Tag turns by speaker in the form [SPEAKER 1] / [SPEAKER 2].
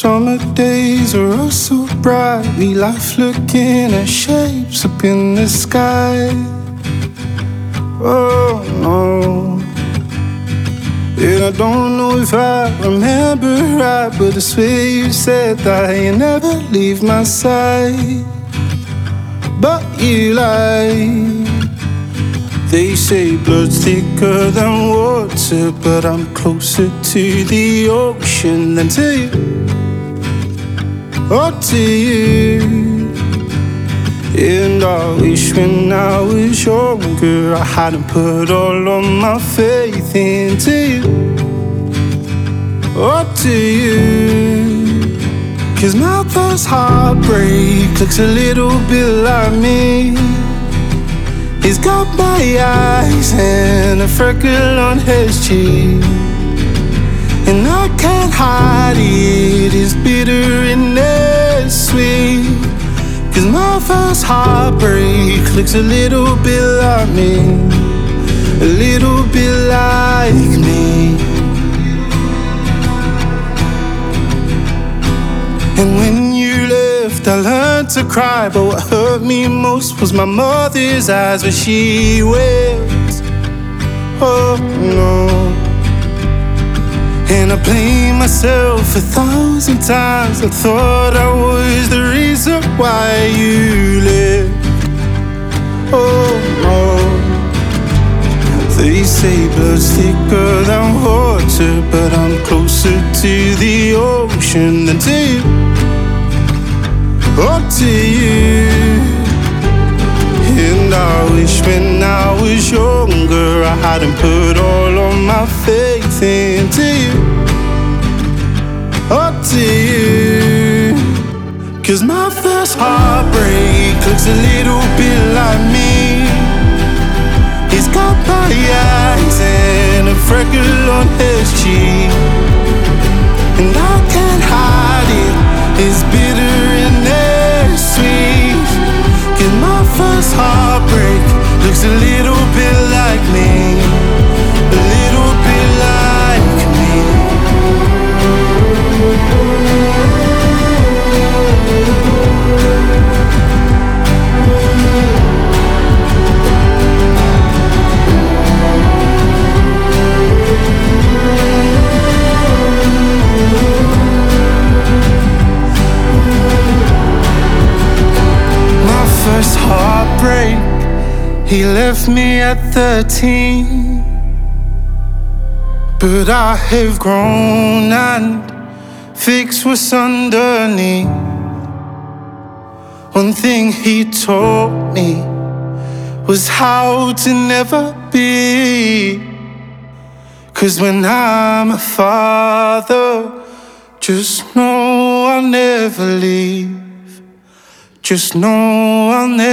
[SPEAKER 1] Summer days are oh so bright, we laugh looking at shapes up in the sky. Oh no. And I don't know if I remember right, but I swear you said that you never leave my side. But you lie. They say blood's thicker than water, but I'm closer to the ocean than to you. Oh, to you. And I wish when I was younger I hadn't put all of my faith into you. Oh, to you. 'Cause my first heartbreak looks a little bit like me. He's got my eyes and a freckle on his cheek, and I can't hide it, it's bitter and it's sweet. 'Cause my first heartbreak looks a little bit like me, a little bit like me. And when you left, I learned to cry, but what hurt me most was my mother's eyes when she wept. Oh no. And I blamed myself 1,000 times. I thought I was the reason why you left. Oh no. They say blood's thicker than water, but I'm closer to the ocean than to you. Oh, to you. And I wish when I was younger I hadn't put all of my faith into you. Oh, to you. 'Cause my first heartbreak looks a little bit like me. He's got my eyes and a freckle on his cheek, and I can't hide it, it's bitter and it's sweet. 'Cause my first heartbreak looks a little bit like me, a little bit like me. First heartbreak, he left me at 13. But I have grown and fixed what's underneath. One thing he taught me was how to never be. 'Cause when I'm a father, just know I'll never leave. Just know I'll